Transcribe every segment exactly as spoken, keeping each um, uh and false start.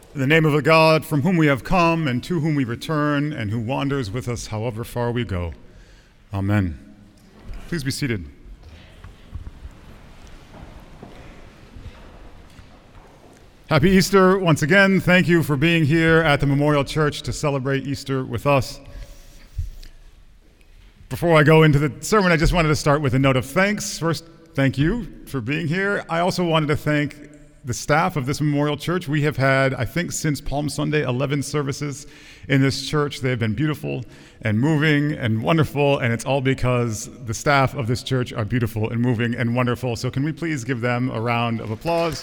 In the name of a God from whom we have come and to whom we return and who wanders with us however far we go. Amen. Please be seated. Happy Easter once again. Thank you for being here at the Memorial Church to celebrate Easter with us. Before I go into the sermon, I just wanted to start with a note of thanks. First, thank you for being here. I also wanted to thank the staff of this Memorial Church. We have had, I think since Palm Sunday, eleven services in this church. They've been beautiful and moving and wonderful, and it's all because the staff of this church are beautiful and moving and wonderful. So can we please give them a round of applause?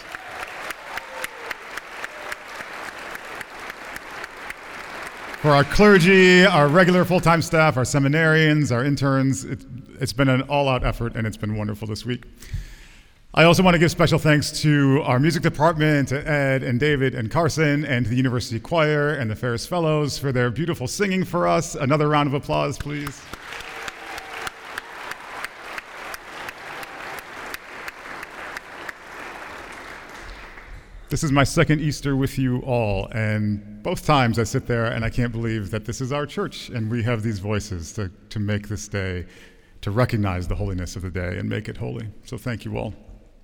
For our clergy, our regular full-time staff, our seminarians, our interns, it, it's been an all-out effort, and it's been wonderful this week. I also want to give special thanks to our music department, to Ed and David and Carson, and to the University Choir and the Ferris Fellows for their beautiful singing for us. Another round of applause, please. This is my second Easter with you all, and both times I sit there and I can't believe that this is our church, and we have these voices to, to make this day, to recognize the holiness of the day and make it holy. So thank you all.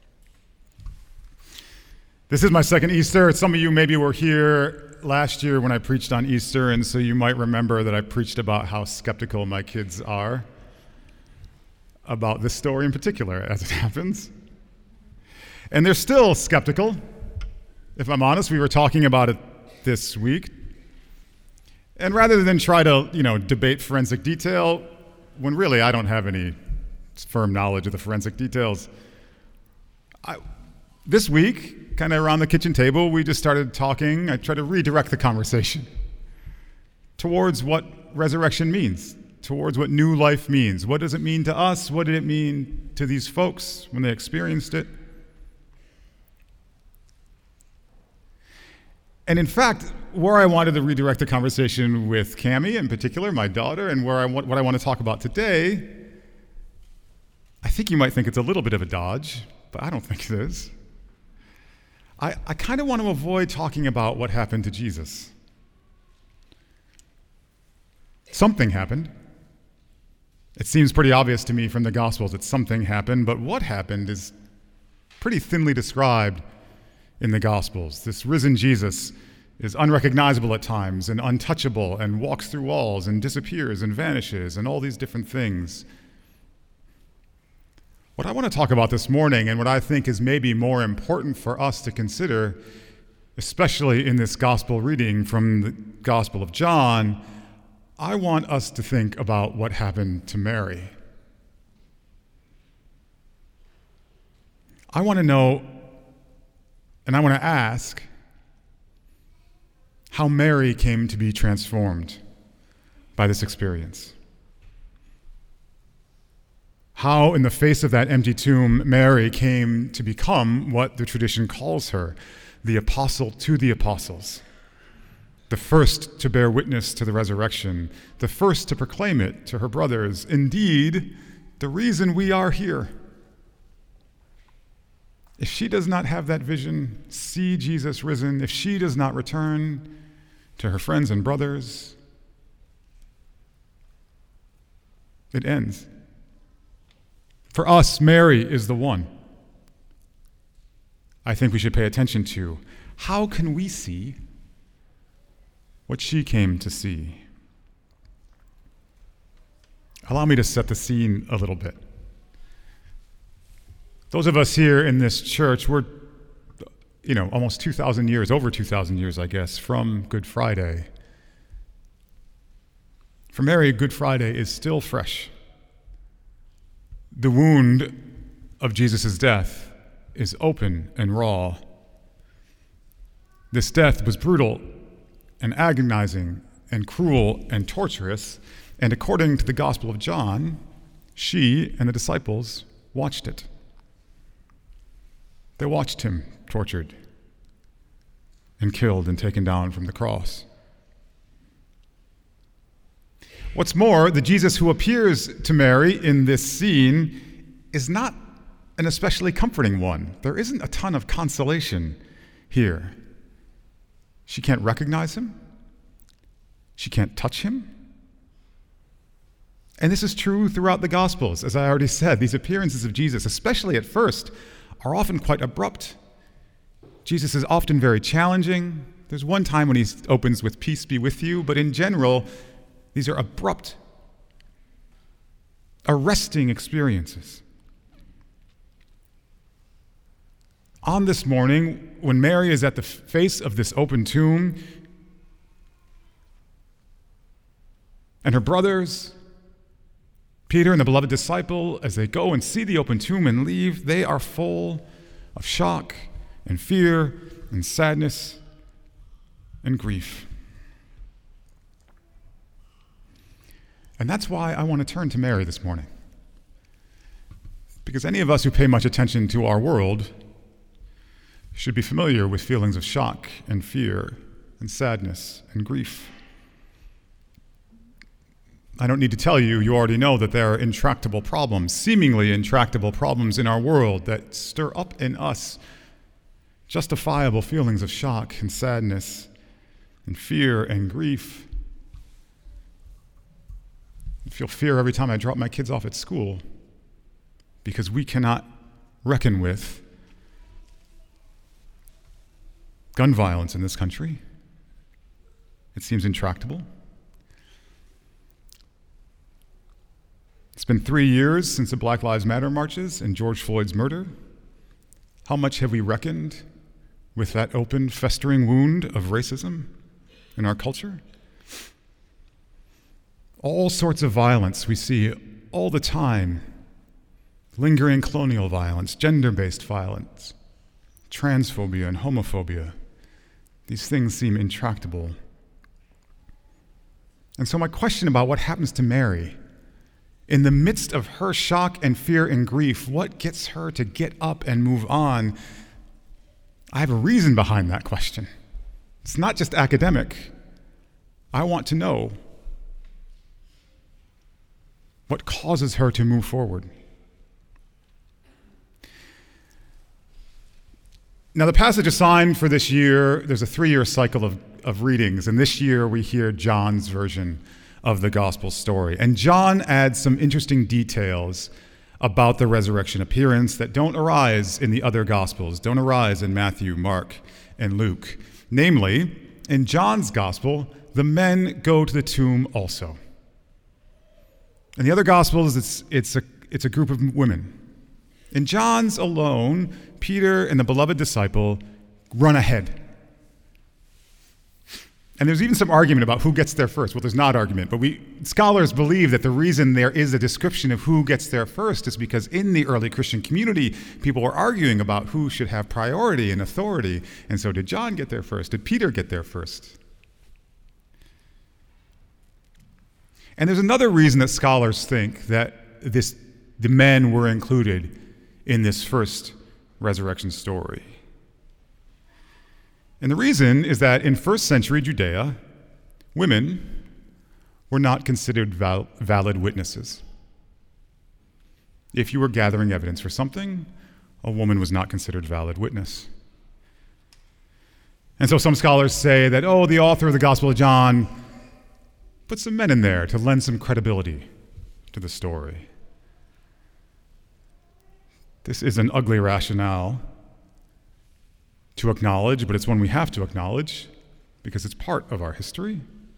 This is my second Easter. Some of you maybe were here last year when I preached on Easter, and so you might remember that I preached about how skeptical my kids are about this story in particular, as it happens. And they're still skeptical. If I'm honest, we were talking about it this week. And rather than try to, you know, debate forensic detail, when really I don't have any firm knowledge of the forensic details, I, this week, kind of around the kitchen table, we just started talking. I tried to redirect the conversation towards what resurrection means, towards what new life means. What does it mean to us? What did it mean to these folks when they experienced it? And in fact, where I wanted to redirect the conversation with Cammie in particular, my daughter, and where I want, what I want to talk about today, I think you might think it's a little bit of a dodge, but I don't think it is. I, I kind of want to avoid talking about what happened to Jesus. Something happened. It seems pretty obvious to me from the Gospels that something happened, but what happened is pretty thinly described in the Gospels. This risen Jesus is unrecognizable at times and untouchable and walks through walls and disappears and vanishes and all these different things. What I want to talk about this morning, and what I think is maybe more important for us to consider, especially in this gospel reading from the Gospel of John, I want us to think about what happened to Mary. I want to know, and I want to ask, how Mary came to be transformed by this experience. How, in the face of that empty tomb, Mary came to become what the tradition calls her, the apostle to the apostles, the first to bear witness to the resurrection, the first to proclaim it to her brothers, indeed, the reason we are here. If she does not have that vision, see Jesus risen, if she does not return to her friends and brothers, it ends. For us, Mary is the one I think we should pay attention to. How can we see what she came to see? Allow me to set the scene a little bit. Those of us here in this church, we're, you know, almost two thousand years, over two thousand years, I guess, from Good Friday. For Mary, Good Friday is still fresh. The wound of Jesus' death is open and raw. This death was brutal and agonizing and cruel and torturous, and according to the Gospel of John, she and the disciples watched it. They watched him tortured and killed and taken down from the cross. What's more, the Jesus who appears to Mary in this scene is not an especially comforting one. There isn't a ton of consolation here. She can't recognize him. She can't touch him. And this is true throughout the Gospels. As I already said, these appearances of Jesus, especially at first, are often quite abrupt. Jesus is often very challenging. There's one time when he opens with "Peace be with you," but in general, these are abrupt, arresting experiences. On this morning, when Mary is at the face of this open tomb, and her brothers, Peter and the beloved disciple, as they go and see the open tomb and leave, they are full of shock and fear and sadness and grief. And that's why I want to turn to Mary this morning. Because any of us who pay much attention to our world should be familiar with feelings of shock and fear and sadness and grief. I don't need to tell you, you already know that there are intractable problems, seemingly intractable problems in our world that stir up in us justifiable feelings of shock and sadness and fear and grief. I feel fear every time I drop my kids off at school because we cannot reckon with gun violence in this country. It seems intractable. It's been three years since the Black Lives Matter marches and George Floyd's murder. How much have we reckoned with that open, festering wound of racism in our culture? All sorts of violence we see all the time. Lingering colonial violence, gender-based violence, transphobia and homophobia. These things seem intractable. And so my question about what happens to Mary, in the midst of her shock and fear and grief, what gets her to get up and move on? I have a reason behind that question. It's not just academic. I want to know what causes her to move forward. Now, the passage assigned for this year, there's a three-year cycle of, of readings, and this year we hear John's version of the gospel story. And John adds some interesting details about the resurrection appearance that don't arise in the other gospels, don't arise in Matthew, Mark, and Luke. Namely, in John's gospel, the men go to the tomb also. In the other gospels, it's, it's, a, it's a group of women. In John's alone, Peter and the beloved disciple run ahead. And there's even some argument about who gets there first. Well, there's not argument, but we scholars believe that the reason there is a description of who gets there first is because in the early Christian community, people were arguing about who should have priority and authority. And so did John get there first? Did Peter get there first? And there's another reason that scholars think that this, the men were included in this first resurrection story. And the reason is that in first century Judea, women were not considered val- valid witnesses. If you were gathering evidence for something, a woman was not considered a valid witness. And so some scholars say that, oh, the author of the Gospel of John put some men in there to lend some credibility to the story. This is an ugly rationale to acknowledge, but it's one we have to acknowledge because it's part of our history.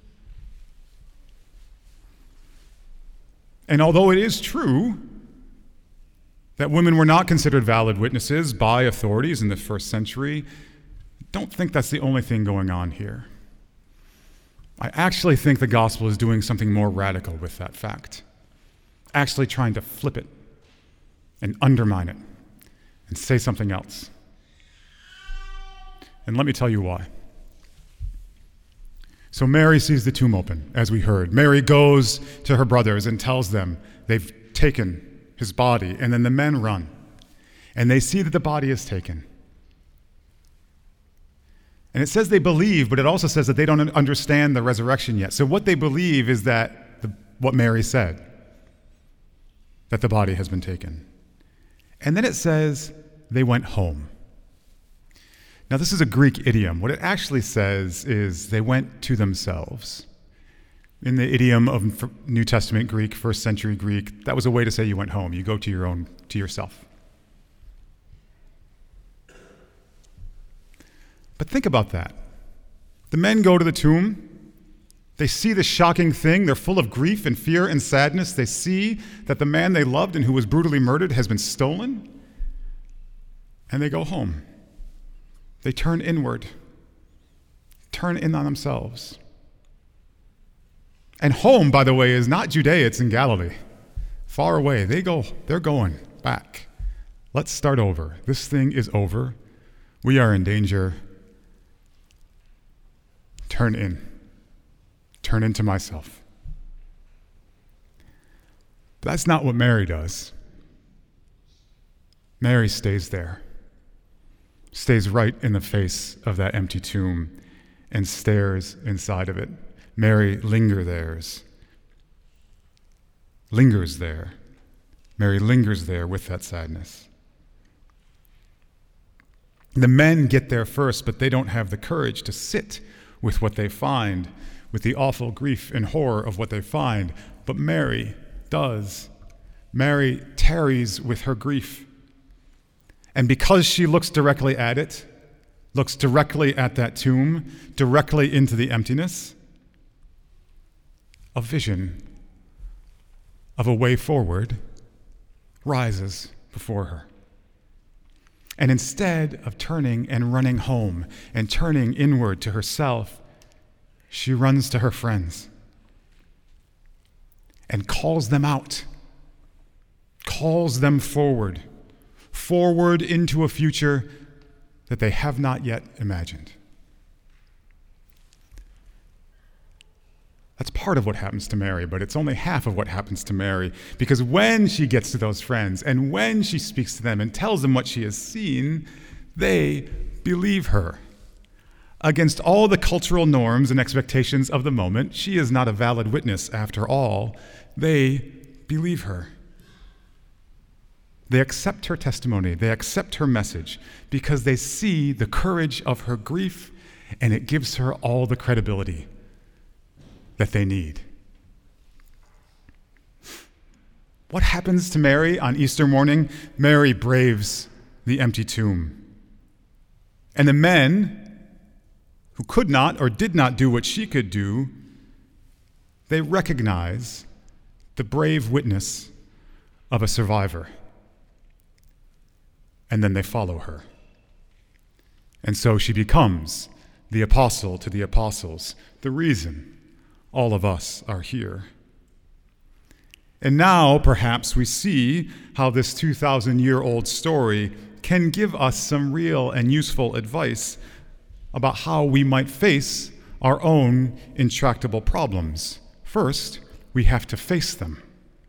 And although it is true that women were not considered valid witnesses by authorities in the first century, I don't think that's the only thing going on here. I actually think the gospel is doing something more radical with that fact, actually trying to flip it and undermine it and say something else. And let me tell you why. So Mary sees the tomb open, as we heard. Mary goes to her brothers and tells them they've taken his body, and then the men run, and they see that the body is taken. And it says they believe, but it also says that they don't understand the resurrection yet. So what they believe is that the, what Mary said, that the body has been taken. And then it says they went home. Now, this is a Greek idiom. What it actually says is they went to themselves. In the idiom of New Testament Greek, first century Greek, that was a way to say you went home. You go to your own, to yourself. But think about that. The men go to the tomb. They see the shocking thing. They're full of grief and fear and sadness. They see that the man they loved and who was brutally murdered has been stolen. And they go home. They turn inward, turn in on themselves. And home, by the way, is not Judea, it's in Galilee. Far away. They go, they're going back. Let's start over. This thing is over. We are in danger. Turn in. Turn into myself. But that's not what Mary does. Mary stays there. Stays right in the face of that empty tomb and stares inside of it. Mary linger there's, lingers there. Mary lingers there with that sadness. The men get there first, but they don't have the courage to sit with what they find, with the awful grief and horror of what they find. But Mary does. Mary tarries with her grief. And because she looks directly at it, looks directly at that tomb, directly into the emptiness, a vision of a way forward rises before her. And instead of turning and running home and turning inward to herself, she runs to her friends and calls them out, calls them forward, forward into a future that they have not yet imagined. That's part of what happens to Mary, but it's only half of what happens to Mary, because when she gets to those friends and when she speaks to them and tells them what she has seen, they believe her. Against all the cultural norms and expectations of the moment, she is not a valid witness after all. They believe her. They accept her testimony. They accept her message because they see the courage of her grief, and it gives her all the credibility that they need. What happens to Mary on Easter morning? Mary braves the empty tomb. And the men who could not or did not do what she could do, they recognize the brave witness of a survivor. And then they follow her. And so she becomes the apostle to the apostles, the reason all of us are here. And now, perhaps, we see how this two thousand year old story can give us some real and useful advice about how we might face our own intractable problems. First, we have to face them.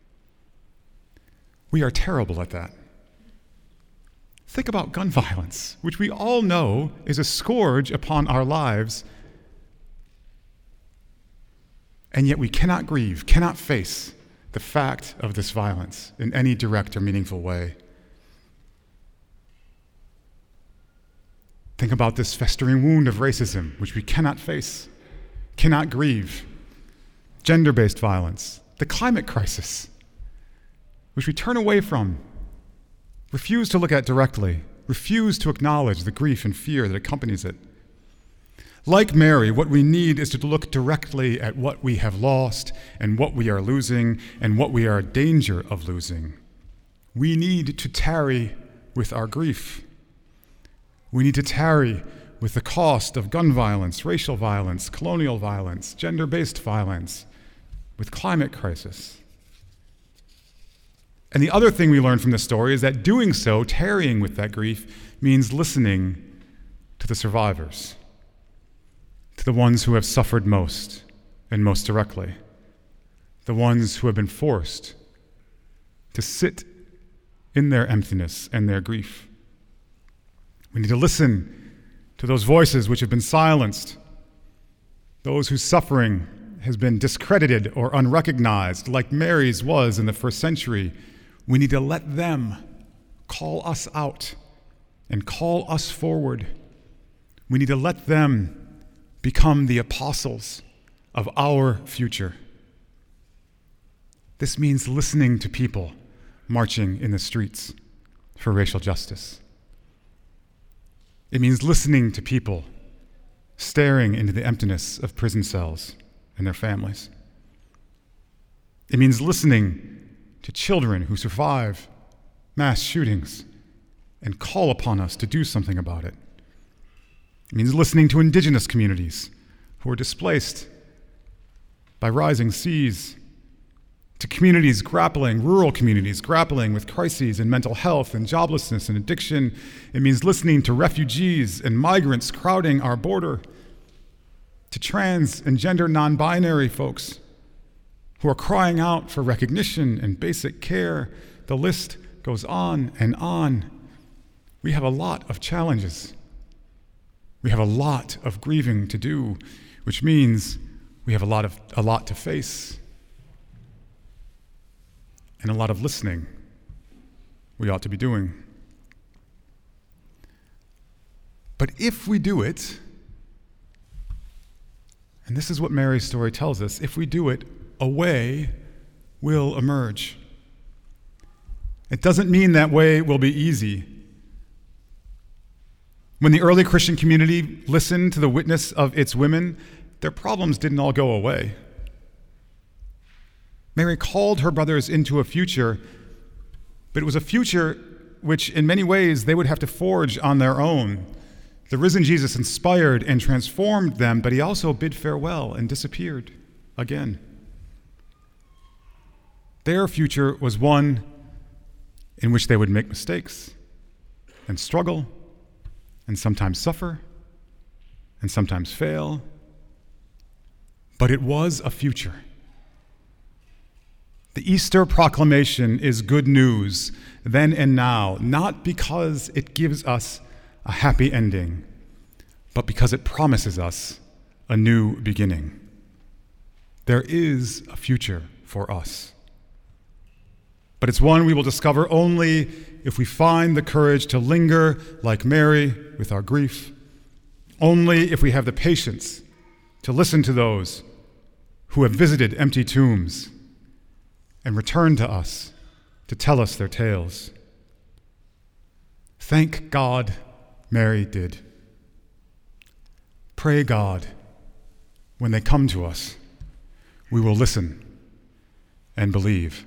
We are terrible at that. Think about gun violence, which we all know is a scourge upon our lives, and yet we cannot grieve, cannot face the fact of this violence in any direct or meaningful way. Think about this festering wound of racism, which we cannot face, cannot grieve. Gender-based violence, the climate crisis, which we turn away from, refuse to look at directly, refuse to acknowledge the grief and fear that accompanies it. Like Mary, what we need is to look directly at what we have lost and what we are losing and what we are in danger of losing. We need to tarry with our grief. We need to tarry with the cost of gun violence, racial violence, colonial violence, gender-based violence, with climate crisis. And the other thing we learn from this story is that doing so, tarrying with that grief, means listening to the survivors, to the ones who have suffered most and most directly, the ones who have been forced to sit in their emptiness and their grief. We need to listen to those voices which have been silenced, those whose suffering has been discredited or unrecognized, like Mary's was in the first century. We need to let them call us out and call us forward We need to let them become the apostles of our future. This means listening to people marching in the streets for racial justice. It means listening to people staring into the emptiness of prison cells and their families. It means listening to children who survive mass shootings and call upon us to do something about it. It means listening to indigenous communities who are displaced by rising seas, to communities grappling, rural communities grappling with crises in mental health and joblessness and addiction. It means listening to refugees and migrants crowding our border, to trans and gender non-binary folks who are crying out for recognition and basic care. The list goes on and on. We have a lot of challenges. We have a lot of grieving to do, which means we have a lot of a lot to face. And a lot of listening we ought to be doing. But if we do it, and this is what Mary's story tells us, if we do it, a way will emerge. It doesn't mean that way will be easy. When the early Christian community listened to the witness of its women, their problems didn't all go away. Mary called her brothers into a future, but it was a future which in many ways they would have to forge on their own. The risen Jesus inspired and transformed them, but he also bid farewell and disappeared again. Their future was one in which they would make mistakes and struggle and sometimes suffer and sometimes fail, but it was a future. The Easter proclamation is good news then and now, not because it gives us a happy ending, but because it promises us a new beginning. There is a future for us, but it's one we will discover only if we find the courage to linger like Mary with our grief, only if we have the patience to listen to those who have visited empty tombs and return to us to tell us their tales. Thank God Mary did. Pray God, when they come to us, we will listen and believe.